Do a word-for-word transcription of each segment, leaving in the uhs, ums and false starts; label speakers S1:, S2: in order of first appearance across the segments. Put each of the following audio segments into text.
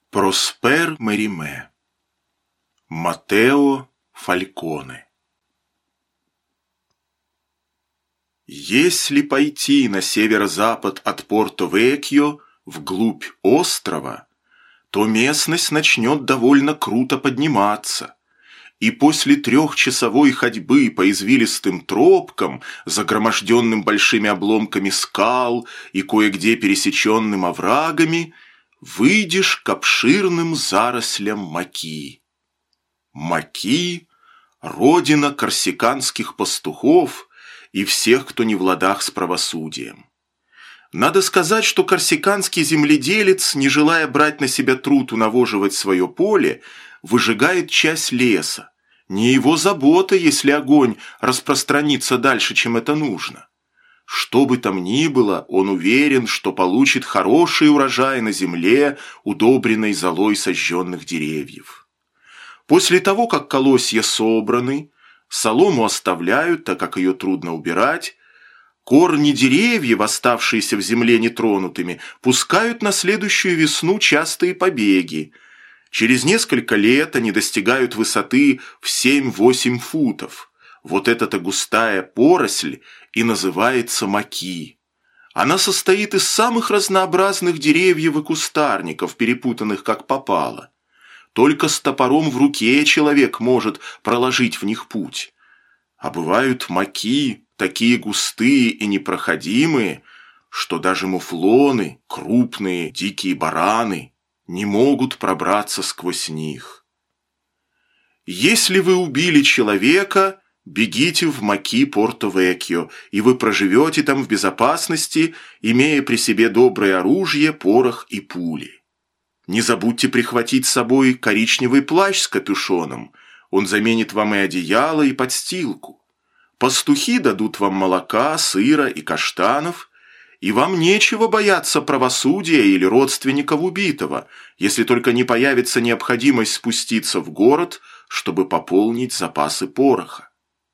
S1: Проспер Мериме. Матео Фальконе. Если пойти на северо-запад от Порто-Векьо вглубь острова, то местность начнет довольно круто подниматься, и после трехчасовой ходьбы по извилистым тропкам, загроможденным большими обломками скал и кое-где пересеченным оврагами, выйдешь к обширным зарослям маки. Маки – родина корсиканских пастухов и всех, кто не в ладах с правосудием. Надо сказать, что корсиканский земледелец, не желая брать на себя труд унавоживать свое поле, выжигает часть леса. Не его забота, если огонь распространится дальше, чем это нужно. Что бы там ни было, он уверен, что получит хороший урожай на земле, удобренной золой сожженных деревьев. После того, как колосья собраны, солому оставляют, так как ее трудно убирать, корни деревьев, оставшиеся в земле нетронутыми, пускают на следующую весну частые побеги. Через несколько лет они достигают высоты в семь-восемь футов. Вот эта-то густая поросль и называется маки. Она состоит из самых разнообразных деревьев и кустарников, перепутанных как попало. Только с топором в руке человек может проложить в них путь. А бывают маки, такие густые и непроходимые, что даже муфлоны, крупные дикие бараны, не могут пробраться сквозь них. Если вы убили человека, бегите в маки Порто-Векьо, и вы проживете там в безопасности, имея при себе доброе оружие, порох и пули. Не забудьте прихватить с собой коричневый плащ с капюшоном, он заменит вам и одеяло, и подстилку. Пастухи дадут вам молока, сыра и каштанов, и вам нечего бояться правосудия или родственников убитого, если только не появится необходимость спуститься в город, чтобы пополнить запасы пороха.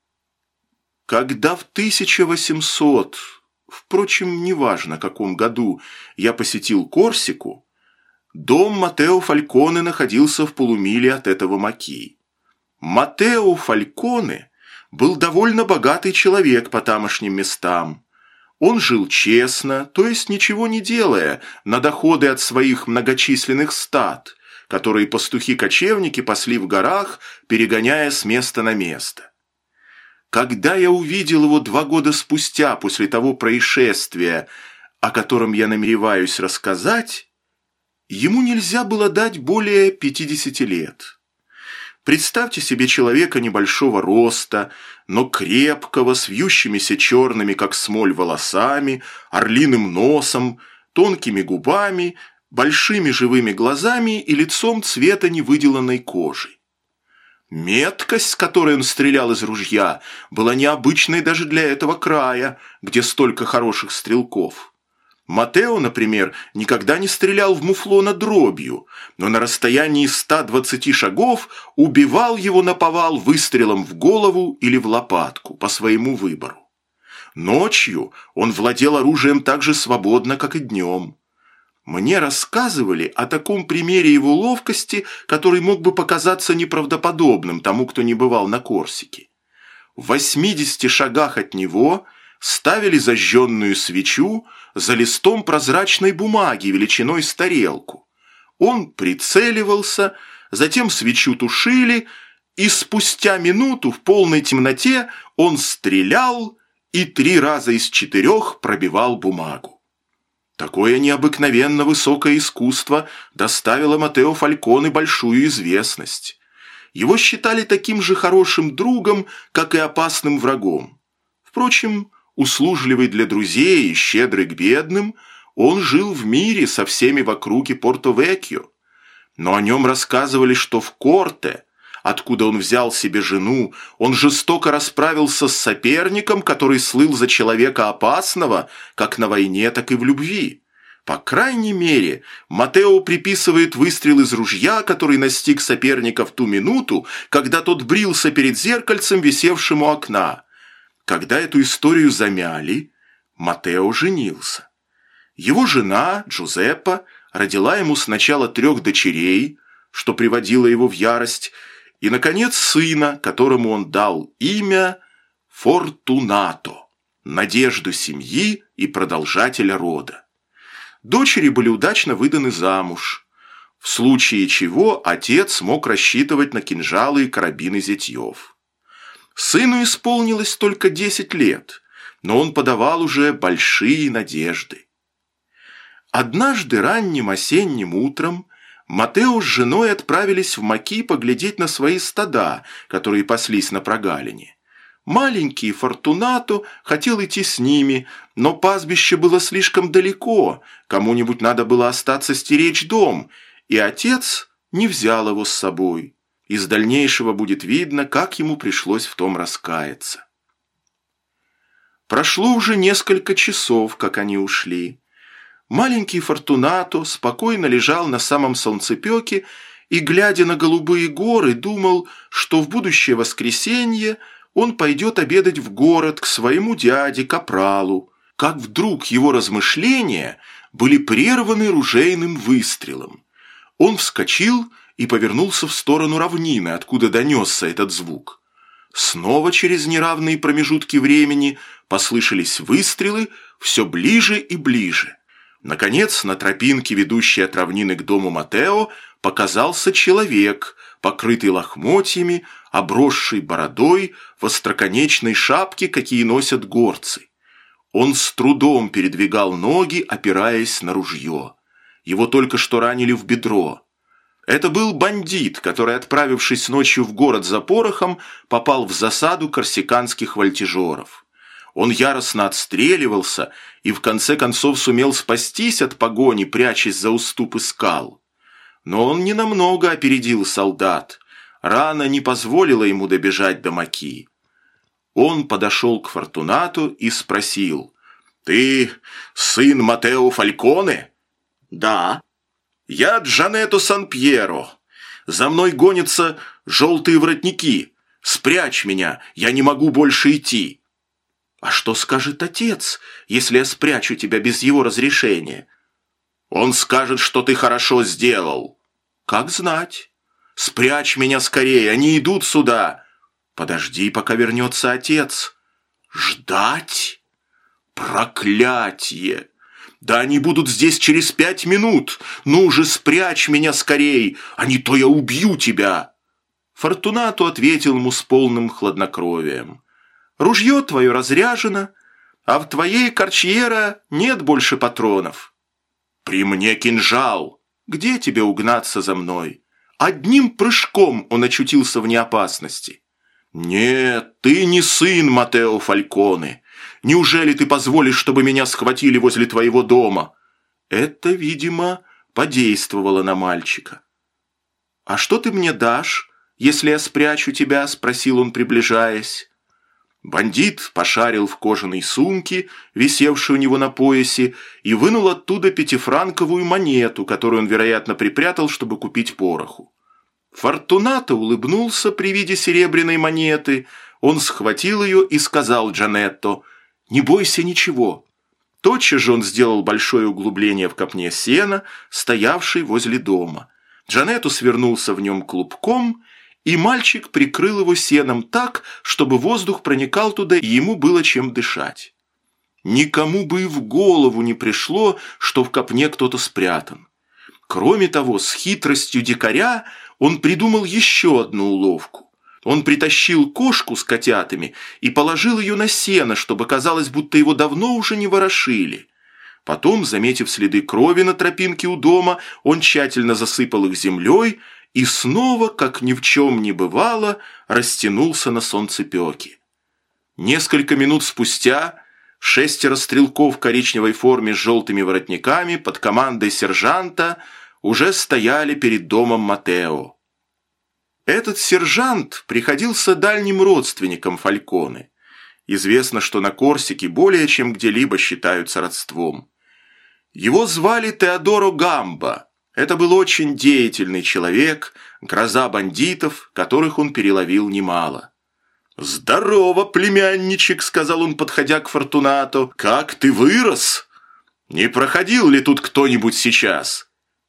S1: Когда в тысяча восемьсот, впрочем, неважно каком году, я посетил Корсику, дом Матео Фальконе находился в полумиле от этого маки. Матео Фальконе был довольно богатый человек по тамошним местам. Он жил честно, то есть ничего не делая, на доходы от своих многочисленных стад, которые пастухи-кочевники пасли в горах, перегоняя с места на место. Когда я увидел его два года спустя после того происшествия, о котором я намереваюсь рассказать, ему нельзя было дать более пятидесяти лет. Представьте себе человека небольшого роста, но крепкого, с вьющимися черными, как смоль, волосами, орлиным носом, тонкими губами, большими живыми глазами и лицом цвета невыделанной кожи. Меткость, с которой он стрелял из ружья, была необычной даже для этого края, где столько хороших стрелков. Матео, например, никогда не стрелял в муфлона дробью, но на расстоянии ста двадцати шагов убивал его наповал выстрелом в голову или в лопатку, по своему выбору. Ночью он владел оружием так же свободно, как и днем. Мне рассказывали о таком примере его ловкости, который мог бы показаться неправдоподобным тому, кто не бывал на Корсике. В восьмидесяти шагах от него ставили зажженную свечу за листом прозрачной бумаги величиной с тарелку. Он прицеливался, затем свечу тушили, и спустя минуту в полной темноте он стрелял и три раза из четырех пробивал бумагу. Такое необыкновенно высокое искусство доставило Матео Фальконе большую известность. Его считали таким же хорошим другом, как и опасным врагом. Впрочем, услужливый для друзей и щедрый к бедным, он жил в мире со всеми в округе Порто-Векьо. Но о нем рассказывали, что в Корте, откуда он взял себе жену, он жестоко расправился с соперником, который слыл за человека опасного, как на войне, так и в любви. По крайней мере, Матео приписывает выстрел из ружья, который настиг соперника в ту минуту, когда тот брился перед зеркальцем, висевшим у окна. Когда эту историю замяли, Матео женился. Его жена, Джузеппа, родила ему сначала трех дочерей, что приводило его в ярость, и, наконец, сына, которому он дал имя Фортунато, надежду семьи и продолжателя рода. Дочери были удачно выданы замуж, в случае чего отец мог рассчитывать на кинжалы и карабины зятьев. Сыну исполнилось только десять лет, но он подавал уже большие надежды. Однажды ранним осенним утром Матео с женой отправились в Маки поглядеть на свои стада, которые паслись на прогалине. Маленький Фортунато хотел идти с ними, но пастбище было слишком далеко, кому-нибудь надо было остаться стеречь дом, и отец не взял его с собой. Из дальнейшего будет видно, как ему пришлось в том раскаяться. Прошло уже несколько часов, как они ушли. Маленький Фортунато спокойно лежал на самом солнцепеке и, глядя на голубые горы, думал, что в будущее воскресенье он пойдет обедать в город к своему дяде Капралу, как вдруг его размышления были прерваны ружейным выстрелом. Он вскочил и повернулся в сторону равнины, откуда донесся этот звук. Снова через неравные промежутки времени послышались выстрелы все ближе и ближе. Наконец, на тропинке, ведущей от равнины к дому Матео, показался человек, покрытый лохмотьями, обросший бородой, в остроконечной шапке, какие носят горцы. Он с трудом передвигал ноги, опираясь на ружье. Его только что ранили в бедро. Это был бандит, который, отправившись ночью в город за порохом, попал в засаду корсиканских вольтежеров. Он яростно отстреливался и в конце концов сумел спастись от погони, прячась за уступы скал. Но он ненамного опередил солдат. Рана не позволила ему добежать до Маки. Он подошел к Фортунату и спросил: «Ты сын Матео Фальконе?» «Да». «Я Джанетто Сан-Пьеро. За мной гонятся желтые воротники. Спрячь меня, я не могу больше идти». «А что скажет отец, если я спрячу тебя без его разрешения?» «Он скажет, что ты хорошо сделал». «Как знать?» «Спрячь меня скорее, они идут сюда». «Подожди, пока вернется отец». «Ждать? Проклятие! Да они будут здесь через пять минут. Ну же, спрячь меня скорей, а не то я убью тебя». Фортунато ответил ему с полным хладнокровием: «Ружье твое разряжено, а в твоей корчьера нет больше патронов». «При мне кинжал. Где тебе угнаться за мной?» Одним прыжком он очутился вне опасности. «Нет, ты не сын Матео Фальконе. Неужели ты позволишь, чтобы меня схватили возле твоего дома?» Это, видимо, подействовало на мальчика. «А что ты мне дашь, если я спрячу тебя?» – спросил он, приближаясь. Бандит пошарил в кожаной сумке, висевшей у него на поясе, и вынул оттуда пятифранковую монету, которую он, вероятно, припрятал, чтобы купить пороху. Фортунато улыбнулся при виде серебряной монеты. Он схватил ее и сказал Джанетто: «Не бойся ничего». Тотчас же он сделал большое углубление в копне сена, стоявшей возле дома. Джанетто свернулся в нем клубком, и мальчик прикрыл его сеном так, чтобы воздух проникал туда, и ему было чем дышать. Никому бы и в голову не пришло, что в копне кто-то спрятан. Кроме того, с хитростью дикаря он придумал еще одну уловку. Он притащил кошку с котятами и положил ее на сено, чтобы казалось, будто его давно уже не ворошили. Потом, заметив следы крови на тропинке у дома, он тщательно засыпал их землей и снова, как ни в чем не бывало, растянулся на солнцепеке. Несколько минут спустя шестеро стрелков в коричневой форме с желтыми воротниками под командой сержанта уже стояли перед домом Матео. Этот сержант приходился дальним родственником Фальконе. Известно, что на Корсике более чем где-либо считаются родством. Его звали Теодоро Гамбо. Это был очень деятельный человек, гроза бандитов, которых он переловил немало. «Здорово, племянничек», — сказал он, подходя к Фортунато. «Как ты вырос! Не проходил ли тут кто-нибудь сейчас?»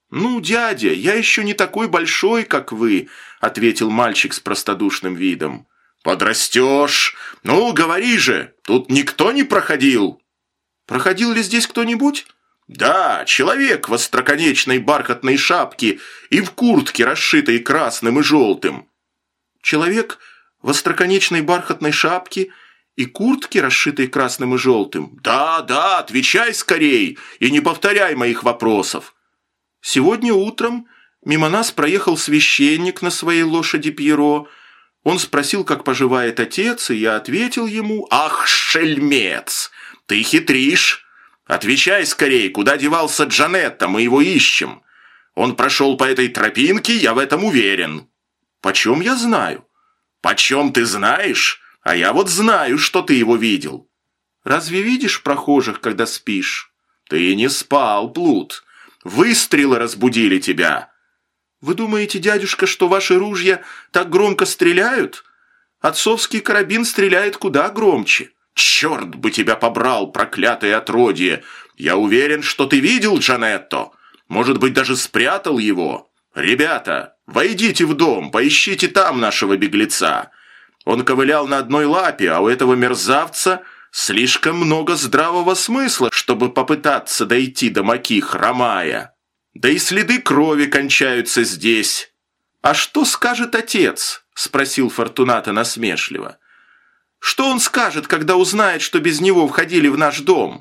S1: «Ну, дядя, я еще не такой большой, как вы», — ответил мальчик с простодушным видом. «Подрастешь. Ну, говори же, тут никто не проходил». «Проходил ли здесь кто-нибудь?» «Да, человек в остроконечной бархатной шапке и в куртке, расшитой красным и желтым». «Человек в остроконечной бархатной шапке и куртке, расшитой красным и желтым?» «Да, да, отвечай скорей и не повторяй моих вопросов». «Сегодня утром мимо нас проехал священник на своей лошади Пьеро. Он спросил, как поживает отец, и я ответил ему: «Ах, шельмец, ты хитришь! Отвечай скорей, куда девался Джанетто, мы его ищем. Он прошел по этой тропинке, я в этом уверен». «Почем я знаю?» «Почем ты знаешь? А я вот знаю, что ты его видел». «Разве видишь прохожих, когда спишь?» «Ты не спал, плут. Выстрелы разбудили тебя». «Вы думаете, дядюшка, что ваши ружья так громко стреляют? Отцовский карабин стреляет куда громче». «Черт бы тебя побрал, проклятое отродье! Я уверен, что ты видел Джанетто. Может быть, даже спрятал его. Ребята, войдите в дом, поищите там нашего беглеца. Он ковылял на одной лапе, а у этого мерзавца слишком много здравого смысла, чтобы попытаться дойти до маки, хромая. Да и следы крови кончаются здесь». «А что скажет отец?» – спросил Фортунато насмешливо. «Что он скажет, когда узнает, что без него входили в наш дом?»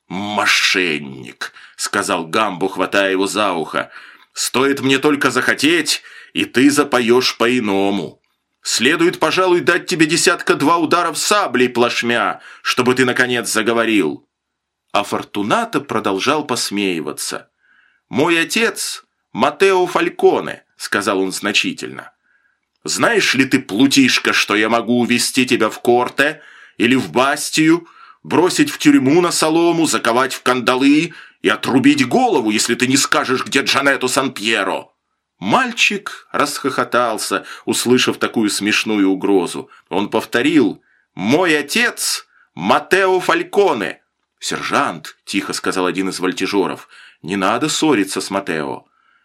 S1: «Мошенник», — сказал Гамбо, хватая его за ухо. «Стоит мне только захотеть, и ты запоешь по-иному. Следует, пожалуй, дать тебе десятка-два ударов саблей плашмя, чтобы ты, наконец, заговорил». А Фортунато продолжал посмеиваться. «Мой отец Матео Фальконе», — сказал он значительно. «Знаешь ли ты, плутишка, что я могу увести тебя в Корте или в Бастию, бросить в тюрьму на солому, заковать в кандалы и отрубить голову, если ты не скажешь, где Джанетто Сан-Пьеро?» Мальчик расхохотался, услышав такую смешную угрозу. Он повторил: «Мой отец Матео Фальконе». «Сержант», – тихо сказал один из вольтежеров, – «не надо ссориться с Матео».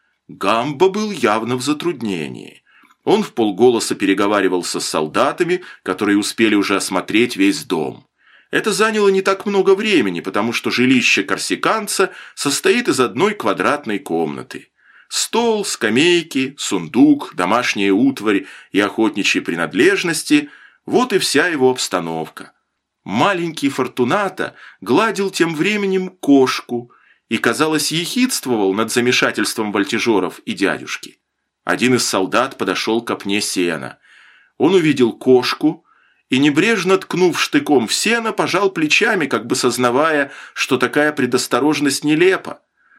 S1: Гамбо был явно в затруднении. Он вполголоса переговаривался с солдатами, которые успели уже осмотреть весь дом. Это заняло не так много времени, потому что жилище корсиканца состоит из одной квадратной комнаты. Стол, скамейки, сундук, домашняя утварь и охотничьи принадлежности – вот и вся его обстановка. Маленький Фортунато гладил тем временем кошку и, казалось, ехидствовал над замешательством вольтежеров и дядюшки. Один из солдат подошел к копне сена. Он увидел кошку и, небрежно ткнув штыком в сено, пожал плечами, как бы сознавая, что такая предосторожность нелепа.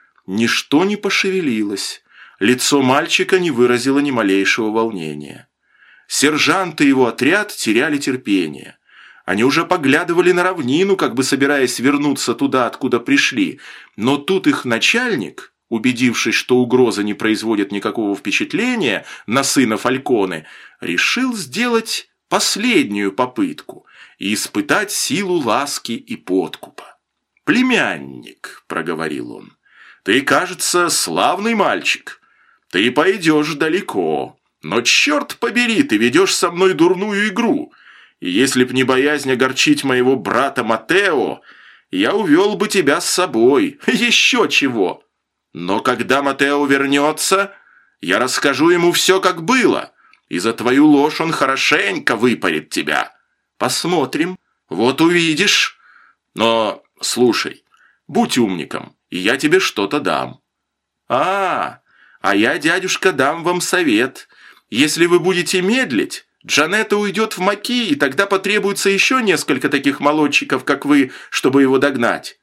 S1: Ничто не пошевелилось. Лицо мальчика не выразило ни малейшего волнения. Сержант и его отряд теряли терпение. Они уже поглядывали на равнину, как бы собираясь вернуться туда, откуда пришли, но тут их начальник, убедившись, что угроза не производит никакого впечатления на сына Фальконе, решил сделать последнюю попытку и испытать силу ласки и подкупа. «Племянник», — проговорил он, — «ты, кажется, славный мальчик. Ты пойдешь далеко, но, черт побери, ты ведешь со мной дурную игру, и если б не боязнь огорчить моего брата Матео, я увел бы тебя с собой, еще чего». Но когда Матео вернется, я расскажу ему все, как было, и за твою ложь он хорошенько выпарит тебя. Посмотрим, вот увидишь. Но слушай, будь умником, и я тебе что-то дам». «А, а я, дядюшка, дам вам совет. Если вы будете медлить, Джанетто уйдет в маки, и тогда потребуется еще несколько таких молодчиков, как вы, чтобы его догнать».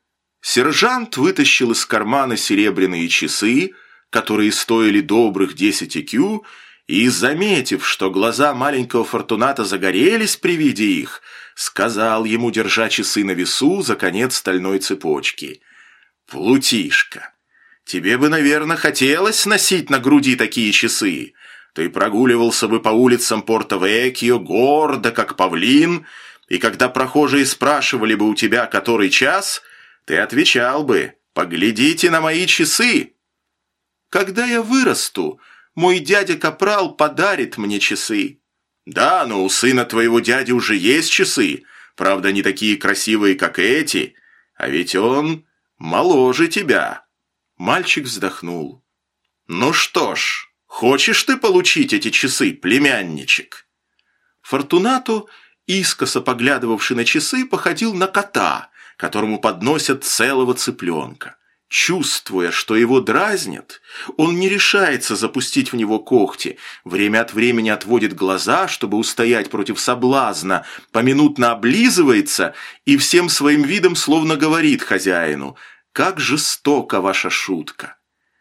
S1: Сержант вытащил из кармана серебряные часы, которые стоили добрых десять экю, и, заметив, что глаза маленького Фортунато загорелись при виде их, сказал ему, держа часы на весу за конец стальной цепочки: «Плутишка, тебе бы, наверное, хотелось носить на груди такие часы. Ты прогуливался бы по улицам Порто-Векьо гордо, как павлин, и когда прохожие спрашивали бы у тебя, который час, ты отвечал бы: «Поглядите на мои часы». Когда я вырасту, мой дядя Капрал подарит мне часы». «Да, но у сына твоего дяди уже есть часы, правда, не такие красивые, как эти, а ведь он моложе тебя». Мальчик вздохнул. «Ну что ж, хочешь ты получить эти часы, племянничек?» Фортунато, искоса поглядывавший на часы, походил на кота, которому подносят целого цыпленка. Чувствуя, что его дразнят, он не решается запустить в него когти, время от времени отводит глаза, чтобы устоять против соблазна, поминутно облизывается и всем своим видом словно говорит хозяину: «Как жестока ваша шутка».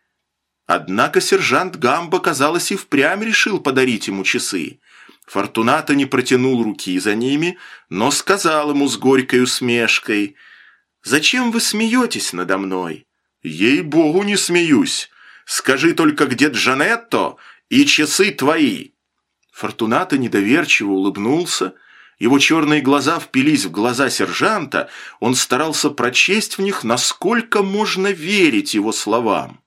S1: Однако сержант Гамбо, казалось, и впрямь решил подарить ему часы. Фортунато не протянул руки за ними, но сказал ему с горькой усмешкой: «Зачем вы смеетесь надо мной?» «Ей-богу, не смеюсь. Скажи только, где Джанетто и часы твои». Фортунато недоверчиво улыбнулся. Его черные глаза впились в глаза сержанта. Он старался прочесть в них, насколько можно верить его словам.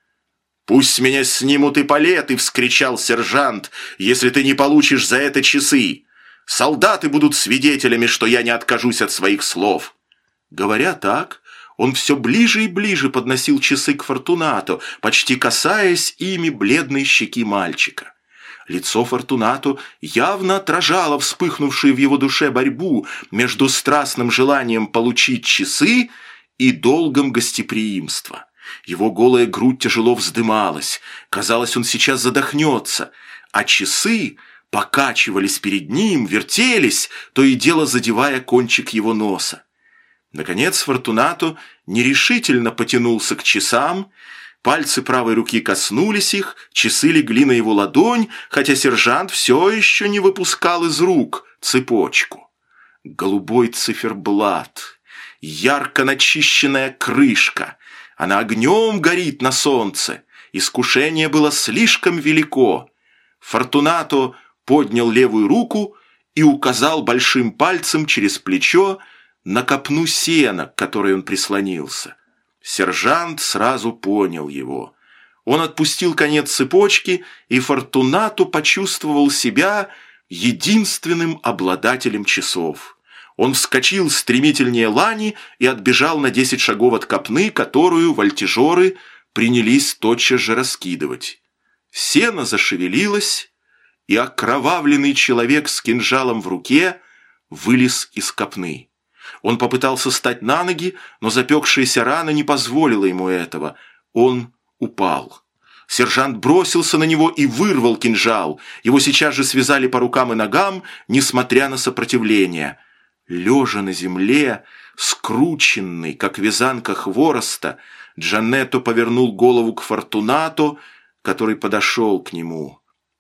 S1: «Пусть меня снимут эполеты!» — вскричал сержант, «если ты не получишь за это часы. Солдаты будут свидетелями, что я не откажусь от своих слов». Говоря так, он все ближе и ближе подносил часы к Фортунато, почти касаясь ими бледной щеки мальчика. Лицо Фортунато явно отражало вспыхнувшую в его душе борьбу между страстным желанием получить часы и долгом гостеприимства. Его голая грудь тяжело вздымалась, казалось, он сейчас задохнется, а часы покачивались перед ним, вертелись, то и дело задевая кончик его носа. Наконец Фортунато нерешительно потянулся к часам, пальцы правой руки коснулись их, часы легли на его ладонь, хотя сержант все еще не выпускал из рук цепочку. Голубой циферблат, ярко начищенная крышка, она огнем горит на солнце. Искушение было слишком велико. Фортунато поднял левую руку и указал большим пальцем через плечо на копну сена, к которой он прислонился. Сержант сразу понял его. Он отпустил конец цепочки, и Фортунато почувствовал себя единственным обладателем часов. Он вскочил стремительнее лани и отбежал на десять шагов от копны, которую вольтежеры принялись тотчас же раскидывать. Сено зашевелилось, и окровавленный человек с кинжалом в руке вылез из копны. Он попытался встать на ноги, но запекшаяся рана не позволила ему этого. Он упал. Сержант бросился на него и вырвал кинжал. Его сейчас же связали по рукам и ногам, несмотря на сопротивление. Лежа на земле, скрученный, как вязанка хвороста, Джанетто повернул голову к Фортунато, который подошел к нему.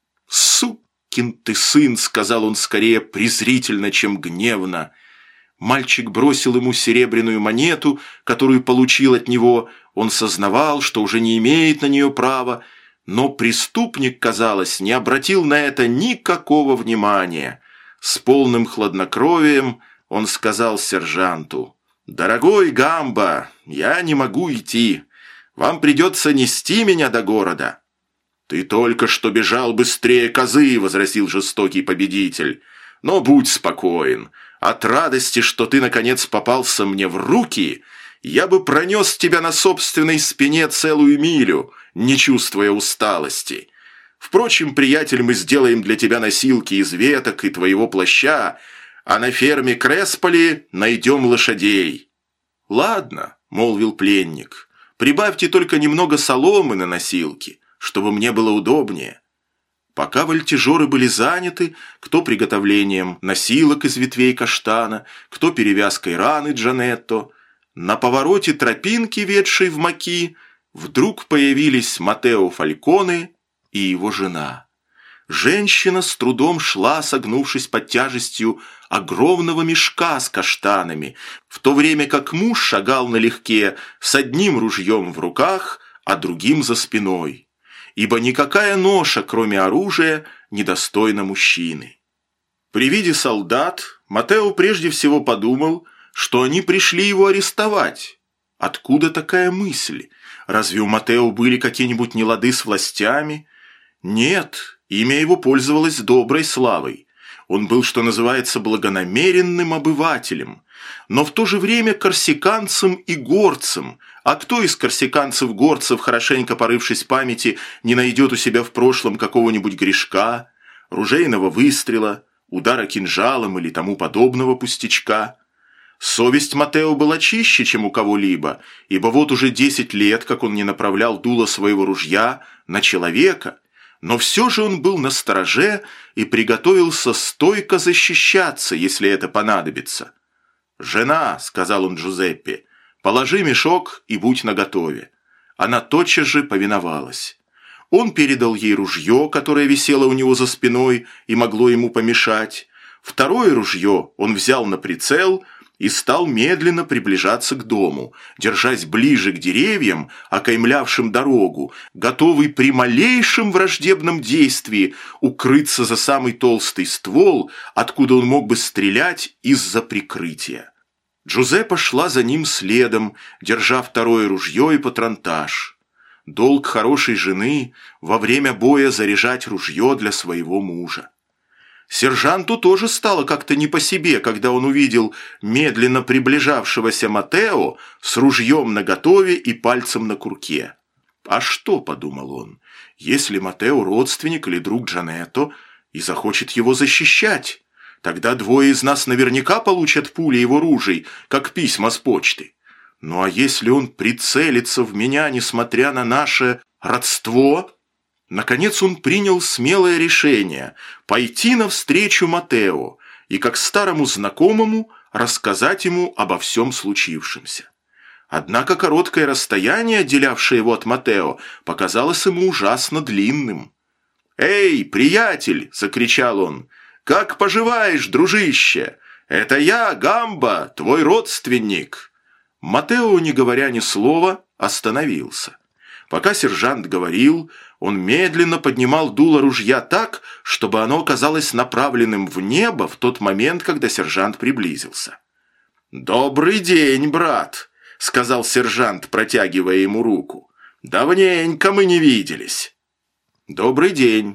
S1: «Сукин ты сын!» — сказал он скорее презрительно, чем гневно. Мальчик бросил ему серебряную монету, которую получил от него. Он сознавал, что уже не имеет на нее права, но преступник, казалось, не обратил на это никакого внимания. С полным хладнокровием он сказал сержанту: «Дорогой Гамбо, я не могу идти. Вам придется нести меня до города». «Ты только что бежал быстрее козы», — возразил жестокий победитель. «Но будь спокоен. От радости, что ты, наконец, попался мне в руки, я бы пронес тебя на собственной спине целую милю, не чувствуя усталости. Впрочем, приятель, мы сделаем для тебя носилки из веток и твоего плаща, а на ферме Кресполи найдем лошадей». «Ладно», — молвил пленник, — «прибавьте только немного соломы на носилки, чтобы мне было удобнее». Пока вольтежеры были заняты, кто приготовлением носилок из ветвей каштана, кто перевязкой раны Джанетто, на повороте тропинки, ведшей в Маки, вдруг появились Матео Фальконе и его жена. Женщина с трудом шла, согнувшись под тяжестью огромного мешка с каштанами, в то время как муж шагал налегке с одним ружьем в руках, а другим за спиной. Ибо никакая ноша, кроме оружия, недостойна мужчины. При виде солдат Матео прежде всего подумал, что они пришли его арестовать. Откуда такая мысль? Разве у Матео были какие-нибудь нелады с властями? Нет, имя его пользовалось доброй славой. Он был, что называется, благонамеренным обывателем, но в то же время корсиканцем и горцем. А кто из корсиканцев-горцев, хорошенько порывшись в памяти, не найдет у себя в прошлом какого-нибудь грешка, ружейного выстрела, удара кинжалом или тому подобного пустячка? Совесть Матео была чище, чем у кого-либо, ибо вот уже десять лет, как он не направлял дуло своего ружья на человека, но все же он был настороже и приготовился стойко защищаться, если это понадобится. «Жена», — сказал он Джузеппе, — «положи мешок и будь наготове». Она тотчас же повиновалась. Он передал ей ружье, которое висело у него за спиной и могло ему помешать. Второе ружье он взял на прицел и стал медленно приближаться к дому, держась ближе к деревьям, окаймлявшим дорогу, готовый при малейшем враждебном действии укрыться за самый толстый ствол, откуда он мог бы стрелять из-за прикрытия. Джузеппе шла за ним следом, держа второе ружье и патронтаж. Долг хорошей жены во время боя заряжать ружье для своего мужа. Сержанту тоже стало как-то не по себе, когда он увидел медленно приближавшегося Матео с ружьем наготове и пальцем на курке. «А что?» – подумал он, – «если Матео родственник или друг Джанетто и захочет его защищать, тогда двое из нас наверняка получат пули его ружей, как письма с почты. Ну а если он прицелится в меня, несмотря на наше родство?» Наконец он принял смелое решение пойти навстречу Матео и, как старому знакомому, рассказать ему обо всем случившемся. Однако короткое расстояние, отделявшее его от Матео, показалось ему ужасно длинным. «Эй, приятель!» – закричал он. «Как поживаешь, дружище? Это я, Гамба, твой родственник!» Матео, не говоря ни слова, остановился. Пока сержант говорил, он медленно поднимал дуло ружья так, чтобы оно оказалось направленным в небо в тот момент, когда сержант приблизился. «Добрый день, брат», — сказал сержант, протягивая ему руку. «Давненько мы не виделись». «Добрый день.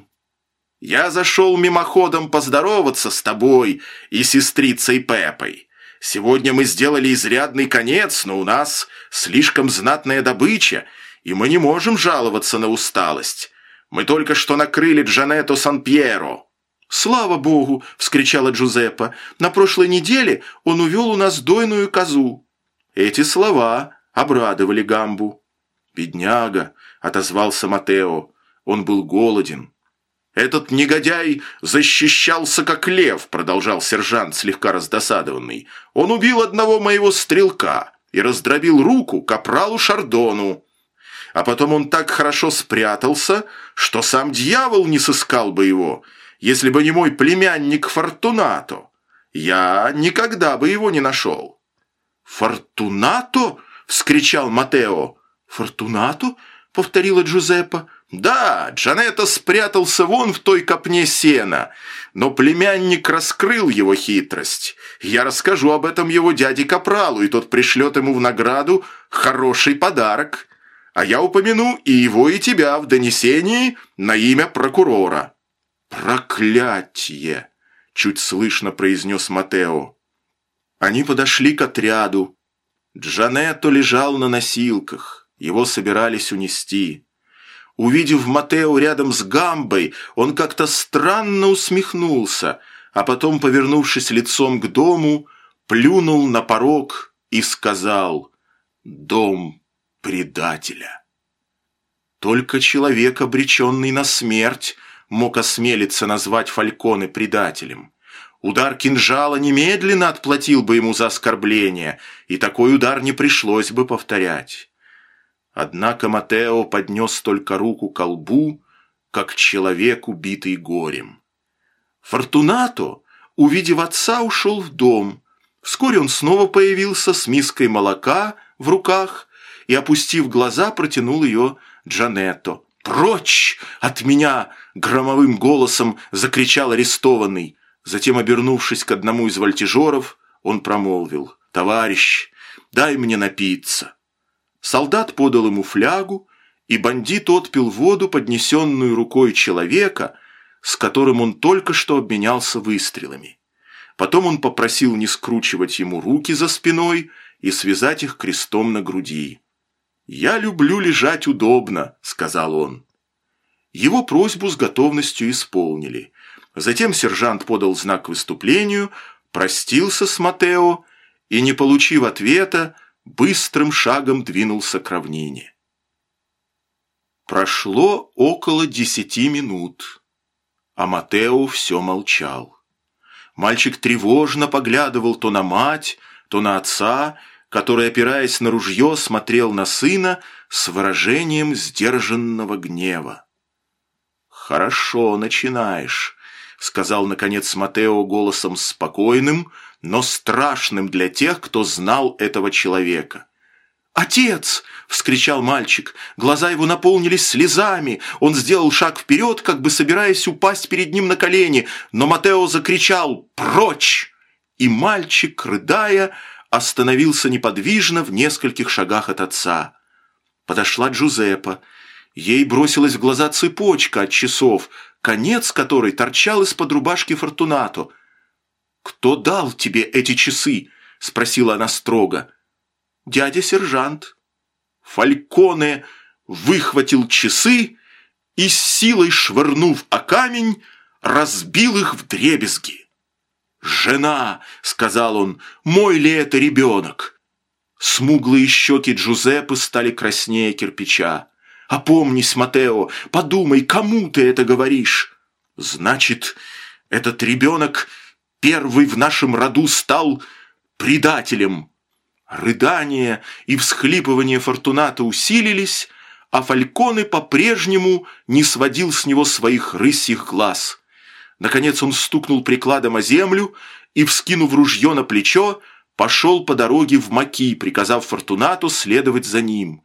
S1: Я зашел мимоходом поздороваться с тобой и сестрицей Пеппой. Сегодня мы сделали изрядный конец, но у нас слишком знатная добыча, и мы не можем жаловаться на усталость. Мы только что накрыли Джанетто Сан-Пьеро». «Слава богу!» – вскричала Джузеппе. «На прошлой неделе он увел у нас дойную козу». Эти слова обрадовали Гамбу. «Бедняга!» – отозвался Матео. Он был голоден. «Этот негодяй защищался как лев», – продолжал сержант, слегка раздосадованный. «Он убил одного моего стрелка и раздробил руку капралу Шардону. А потом он так хорошо спрятался, что сам дьявол не сыскал бы его, если бы не мой племянник Фортунато. Я никогда бы его не нашел». «Фортунато?» – вскричал Матео. «Фортунато?» – повторила Джузеппе. «Да, Джанетто спрятался вон в той копне сена, но племянник раскрыл его хитрость. Я расскажу об этом его дяде Капралу, и тот пришлет ему в награду хороший подарок. А я упомяну и его, и тебя в донесении на имя прокурора». «Проклятье!» – чуть слышно произнес Матео. Они подошли к отряду. Джанетто лежал на носилках, его собирались унести. Увидев Матео рядом с Гамбой, он как-то странно усмехнулся, а потом, повернувшись лицом к дому, плюнул на порог и сказал: «Дом предателя». Только человек, обреченный на смерть, мог осмелиться назвать Фальконе предателем. Удар кинжала немедленно отплатил бы ему за оскорбление, и такой удар не пришлось бы повторять. Однако Матео поднес только руку ко лбу, как человек, убитый горем. Фортунато, увидев отца, ушел в дом. Вскоре он снова появился с миской молока в руках и, опустив глаза, протянул ее Джанетто. «Прочь от меня!» – громовым голосом закричал арестованный. Затем, обернувшись к одному из вольтежеров, он промолвил: «Товарищ, дай мне напиться». Солдат подал ему флягу, и бандит отпил воду, поднесенную рукой человека, с которым он только что обменялся выстрелами. Потом он попросил не скручивать ему руки за спиной и связать их крестом на груди. «Я люблю лежать удобно», — сказал он. Его просьбу с готовностью исполнили. Затем сержант подал знак к выступлению, простился с Матео и, не получив ответа, быстрым шагом двинулся к равнине. Прошло около десяти минут, а Матео все молчал. Мальчик тревожно поглядывал то на мать, то на отца, который, опираясь на ружье, смотрел на сына с выражением сдержанного гнева. «Хорошо начинаешь», — сказал, наконец, Матео голосом спокойным, но страшным для тех, кто знал этого человека. «Отец!» — вскричал мальчик. Глаза его наполнились слезами. Он сделал шаг вперед, как бы собираясь упасть перед ним на колени, но Матео закричал «Прочь!» И мальчик, рыдая, остановился неподвижно в нескольких шагах от отца. Подошла Джузеппа. Ей бросилась в глаза цепочка от часов, конец которой торчал из-под рубашки Фортунато. «Кто дал тебе эти часы?» — спросила она строго. «Дядя-сержант». Фальконе выхватил часы и, с силой швырнув о камень, разбил их вдребезги. «Жена!» — сказал он. «Мой ли это ребенок?» Смуглые щеки Джузеппы стали краснее кирпича. «Опомнись, Матео, подумай, кому ты это говоришь?» «Значит, этот ребенок первый в нашем роду стал предателем». Рыдания и всхлипывания Фортунато усилились, а Фальконе по-прежнему не сводил с него своих рысьих глаз. Наконец он стукнул прикладом о землю и, вскинув ружье на плечо, пошел по дороге в Маки, приказав Фортунато следовать за ним.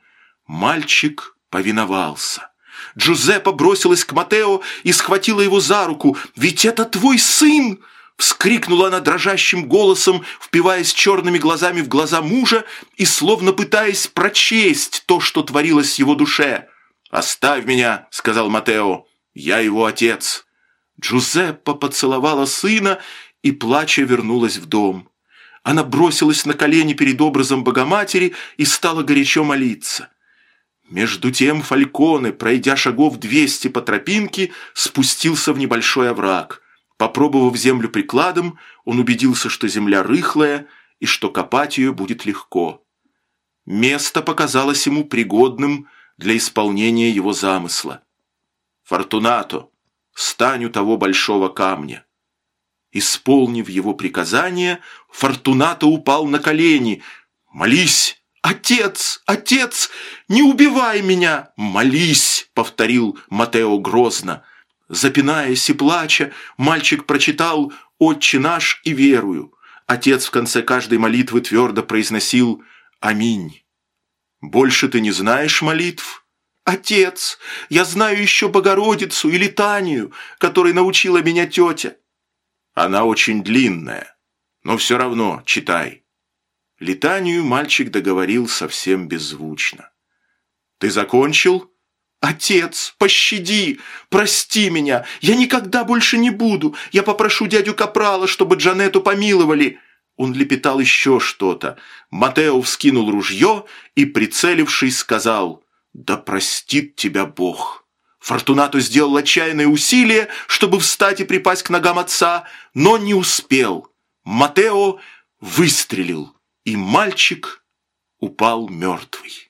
S1: Мальчик повиновался. Джузеппа бросилась к Матео и схватила его за руку. «Ведь это твой сын!» — вскрикнула она дрожащим голосом, впиваясь черными глазами в глаза мужа и словно пытаясь прочесть то, что творилось в его душе. «Оставь меня!» — сказал Матео. «Я его отец!» Джузеппа поцеловала сына и, плача, вернулась в дом. Она бросилась на колени перед образом Богоматери и стала горячо молиться. Между тем Фальконе, пройдя шагов двести по тропинке, спустился в небольшой овраг. Попробовав землю прикладом, он убедился, что земля рыхлая и что копать ее будет легко. Место показалось ему пригодным для исполнения его замысла. «Фортунато, стань у того большого камня». Исполнив его приказание, Фортунато упал на колени. «Молись!» «Отец! Отец! Не убивай меня!» «Молись!» — повторил Матео грозно. Запинаясь и плача, мальчик прочитал «Отче наш» и «Верую». Отец в конце каждой молитвы твердо произносил «Аминь». «Больше ты не знаешь молитв?» «Отец, я знаю еще Богородицу и летанию, которой научила меня тетя». «Она очень длинная, но все равно читай». Летанию мальчик договорил совсем беззвучно. «Ты закончил?» «Отец, пощади, прости меня, я никогда больше не буду, я попрошу дядю Капрала, чтобы Джанетту помиловали». Он лепетал еще что-то. Матео вскинул ружье и, прицелившись, сказал: «Да простит тебя Бог». Фортунато сделал отчаянное усилие, чтобы встать и припасть к ногам отца, но не успел. Матео выстрелил, и мальчик упал мертвый.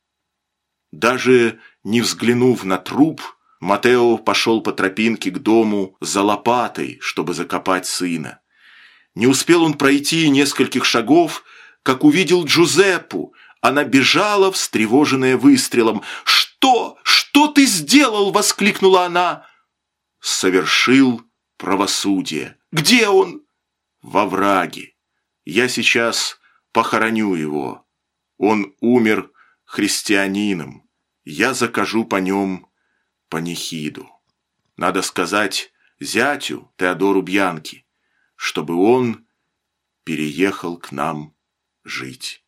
S1: Даже не взглянув на труп, Матео пошел по тропинке к дому за лопатой, чтобы закопать сына. Не успел он пройти нескольких шагов, как увидел Джузеппу. Она бежала, встревоженная выстрелом. «Что? Что ты сделал?» — воскликнула она. «Совершил правосудие». «Где он?» «Во враге. Я сейчас похороню его. Он умер христианином. Я закажу по нем панихиду. Надо сказать зятю Теодору Бьянки, чтобы он переехал к нам жить».